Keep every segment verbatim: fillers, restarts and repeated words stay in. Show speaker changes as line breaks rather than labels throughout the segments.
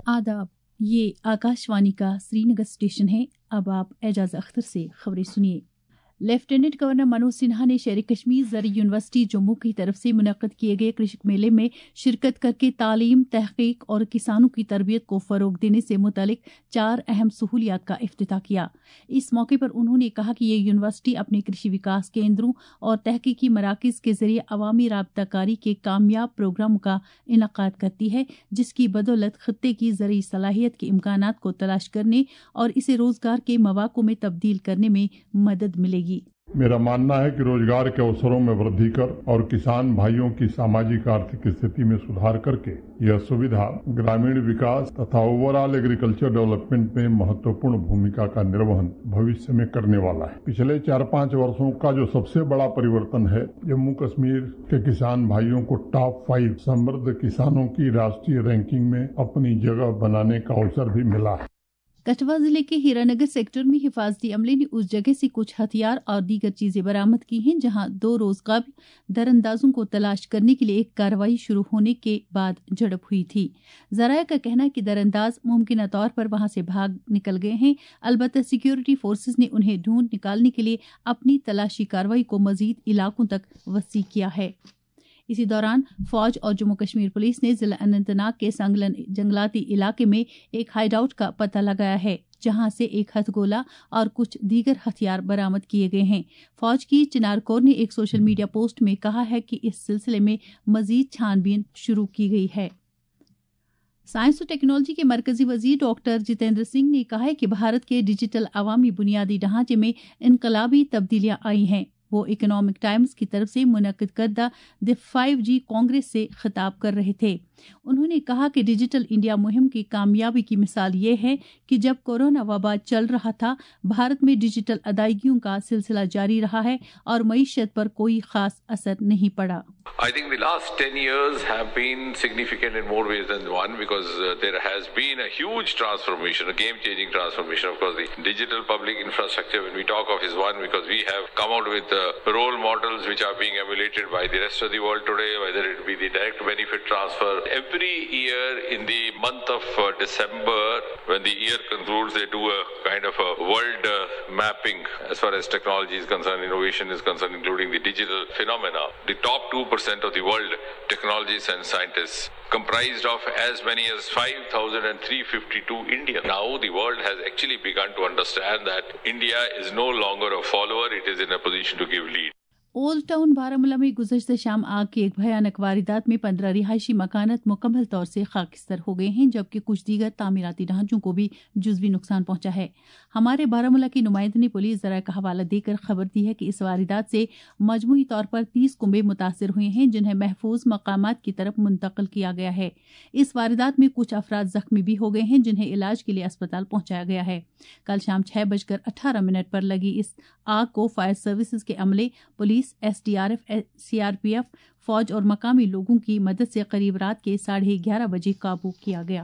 आदाब, ये आकाशवाणी का श्रीनगर स्टेशन है। अब आप एजाज अख्तर से खबरें सुनिए। लेफ्टिनेंट गवर्नर मनोज सिन्हा ने शेर कश्मीर ज़री यूनिवर्सिटी जम्मू की तरफ से मुनक्कद किए गए कृषि मेले में शिरकत करके तालीम, तहकीक और किसानों की तरबियत को फ़रोग देने से मुतल्लिक चार अहम सहूलियात का इफ्तिताह किया। इस मौके पर उन्होंने कहा कि ये यूनिवर्सिटी अपने कृषि विकास केंद्रों और तहकीकी मराकज़ के जरिए अवामी राबताकारी के कामयाब प्रोग्रामों का इनकाद करती है, जिसकी बदौलत खत्ते की ज़रूरी सलाहियत के इम्कानात को तलाश करने और इसे रोजगार के मौक़ों में तब्दील करने में मदद मिलेगी।
मेरा मानना है कि रोजगार के अवसरों में वृद्धि कर और किसान भाइयों की सामाजिक आर्थिक स्थिति में सुधार करके यह सुविधा ग्रामीण विकास तथा ओवरऑल एग्रीकल्चर डेवलपमेंट में महत्वपूर्ण भूमिका का निर्वहन भविष्य में करने वाला है। पिछले चार पाँच वर्षों का जो सबसे बड़ा परिवर्तन है, जम्मू कश्मीर के किसान भाइयों को टॉप फाइव समृद्ध किसानों की राष्ट्रीय रैंकिंग में अपनी जगह बनाने का अवसर भी मिला है।
कठुआ जिले के हीरानगर सेक्टर में हिफाजती अमले ने उस जगह से कुछ हथियार और दीगर चीजें बरामद की हैं जहां दो रोज कबल दरअंदाजों को तलाश करने के लिए एक कार्रवाई शुरू होने के बाद झड़प हुई थी। जराया का कहना है कि दरअंदाज मुमकिन तौर पर वहां से भाग निकल गए हैं। अलबत्ता सिक्योरिटी फोर्सेज ने उन्हें ढूंढ निकालने के लिए अपनी तलाशी कार्रवाई को मजीद इलाकों तक वसी किया है। इसी दौरान फौज और जम्मू कश्मीर पुलिस ने जिला अनंतनाग के संगलन जंगलाती इलाके में एक हाइडआउट का पता लगाया है, जहां से एक हथगोला और कुछ दीगर हथियार बरामद किए गए हैं। फौज की चिनार कोर ने एक सोशल मीडिया पोस्ट में कहा है कि इस सिलसिले में मजीद छानबीन शुरू की गई है। साइंस और टेक्नोलॉजी के मरकजी वजीर डॉक्टर जितेंद्र सिंह ने कहा है कि भारत के डिजिटल अवामी बुनियादी ढांचे में इनकलाबी तब्दीलियां आई हैं। वो इकोनॉमिक टाइम्स की तरफ से मुनक्किद करदा द फाइव जी कांग्रेस से खिताब कर रहे थे। उन्होंने कहा कि डिजिटल इंडिया मुहिम की कामयाबी की मिसाल ये है कि जब कोरोना वबा चल रहा था, भारत में डिजिटल अदायगियों का सिलसिला जारी रहा है और मईशत पर कोई खास असर नहीं पड़ा।
I think the last ten years have been significant in more ways than one because uh, there has been a huge transformation, a game-changing transformation. Of course, the digital public infrastructure, when we talk of, is one because we have come out with uh, role models which are being emulated by the rest of the world today, whether it be the direct benefit transfer. Every year in the month of uh, December, when the year concludes, they do a kind of a world uh, mapping as far as technology is concerned, innovation is concerned, including the digital phenomena. The top two percent of the world technologists and scientists comprised of as many as five thousand three hundred fifty-two Indians. Now the world has actually begun to understand that India is no longer a follower, it is in a position to give lead.
Old town Baramulla में गुज़श्ता शाम आग की एक भयानक वारदात में पंद्रह रिहायशी मकानात मुकम्मल तौर से खाकिस्तर हो गए हैं, jabki कुछ दीगर तामीराती ढांचों को भी जुज़वी नुकसान पहुंचा है। हमारे बारामूला की नुमाइंदे ने पुलिस ज़राए का हवाला देकर खबर दी है कि इस वारदात से मजमूई तौर पर तीस कुंबे मुतासर हुए हैं, जिन्हें महफूज मकामात की तरफ मुंतकिल किया गया है। इस वारदात में कुछ अफराद जख्मी भी हो गए हैं, जिन्हें इलाज के लिए अस्पताल पहुंचाया गया है। कल शाम छह बजकर अठारह मिनट पर लगी इस आग को फायर सर्विसेज के अमले, police, S D R F, C R P F, फौज और मकामी लोगों की मदद से करीब रात के साढ़े ग्यारह बजे काबू किया गया।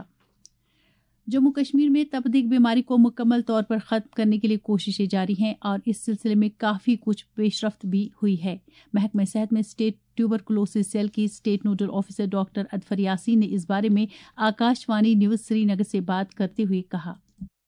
जम्मू कश्मीर में तपदीक बीमारी को मुकम्मल तौर पर खत्म करने के लिए कोशिशें जारी हैं और इस सिलसिले में काफ़ी कुछ पेशरफ्त भी हुई है। महकमे सेहत में स्टेट ट्यूबरकुलोसिस सेल की state nodal officer doctor Adfar Yasin ने इस बारे में आकाशवाणी न्यूज श्रीनगर से बात करते हुए कहा,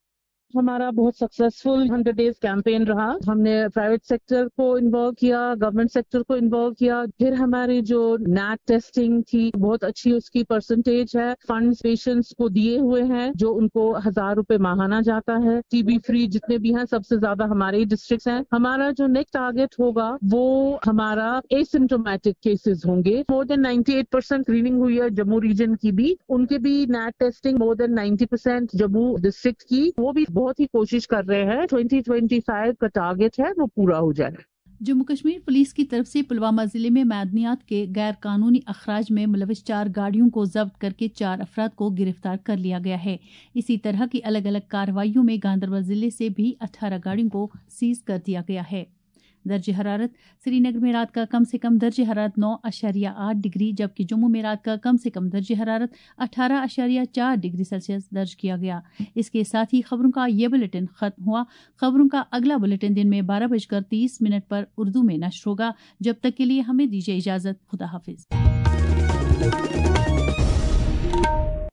हमारा बहुत सक्सेसफुल हंड्रेड डेज कैंपेन रहा। हमने प्राइवेट सेक्टर को इन्वॉल्व किया, गवर्नमेंट सेक्टर को इन्वॉल्व किया। फिर हमारी जो नैट टेस्टिंग थी बहुत अच्छी उसकी परसेंटेज है। फंड्स पेशेंट्स को दिए हुए हैं जो उनको हजार रुपए माहाना जाता है। टीबी फ्री जितने भी हैं सबसे ज्यादा हमारे डिस्ट्रिक्ट हैं। हमारा जो नेक्स्ट टारगेट होगा वो हमारा एसिम्टोमेटिक केसेस होंगे। मोर देन अट्ठानवे परसेंट स्क्रीनिंग हुई है जम्मू रीजन की भी, उनके भी नैट टेस्टिंग मोर देन नब्बे परसेंट जम्मू डिस्ट्रिक्ट की, वो भी बहुत ही कोशिश कर रहे हैं। ट्वेंटी ट्वेंटी फाइव का टारगेट है वो पूरा हो जाए।
जम्मू कश्मीर पुलिस की तरफ से पुलवामा जिले में मादनियात के गैर कानूनी अखराज में मुलविस चार गाड़ियों को जब्त करके चार अफराद को गिरफ्तार कर लिया गया है। इसी तरह की अलग अलग कार्रवाइयों में गांधरबल जिले से भी अठारह गाड़ियों को सीज कर दिया गया है। दर्ज हरारत श्रीनगर में रात का कम से कम दर्ज हरारत नौ अशारिया आठ डिग्री, जबकि जम्मू में रात का कम से कम दर्ज हरारत अठारह अशारिया चार डिग्री सेल्सियस दर्ज किया गया। इसके साथ ही खबरों का ये बुलेटिन खत्म हुआ। खबरों का अगला बुलेटिन दिन में बारह बजकर तीस मिनट पर उर्दू में नश्र होगा। जब तक के लिए हमें दीजिए इजाजत। खुदा हाफिज।